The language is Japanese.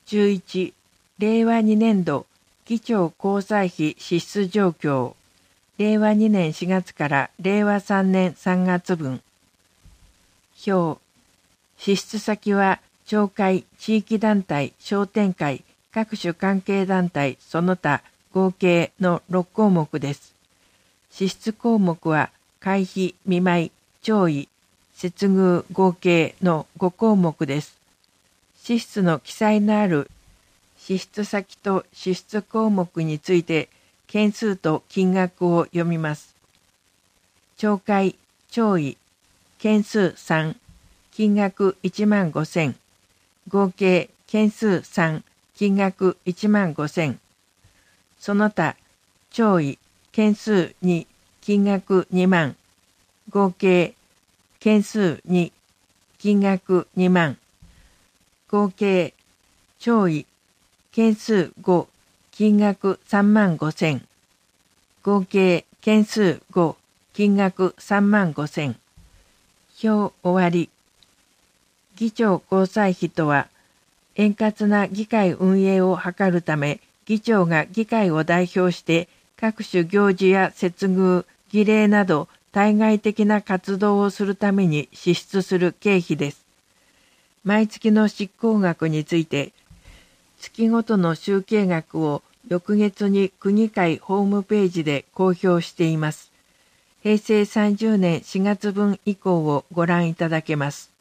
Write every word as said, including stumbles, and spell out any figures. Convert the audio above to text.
じゅういち、れいわにねんど議長交際費支出状況、れいわにねんしがつかられいわさんねんさんがつぶん。表、支出先は町会、地域団体、商店会、各種関係団体、その他合計のろくこうもくです。支出項目は会費、見舞い、弔意、接遇合計のごこうもくです。支出の記載のある支出先と支出項目について件数と金額を読みます。町会、弔意、件数さん、金額いちまんごせん、合計件数さん、金額いちまんごせん。その他、弔意、件数に、金額にまん、合計件数に、金額にまん、合計弔意、件数ご、金額さんまんごせん、合計件数ご、金額さんまんごせん。表終わり。議長交際費とは、円滑な議会運営を図るため、議長が議会を代表して各種行事や接遇、儀礼など対外的な活動をするために支出する経費です。毎月の執行額について、月ごとの集計額を翌月に区議会ホームページで公表しています。へいせいさんじゅうねんしがつぶん以降をご覧いただけます。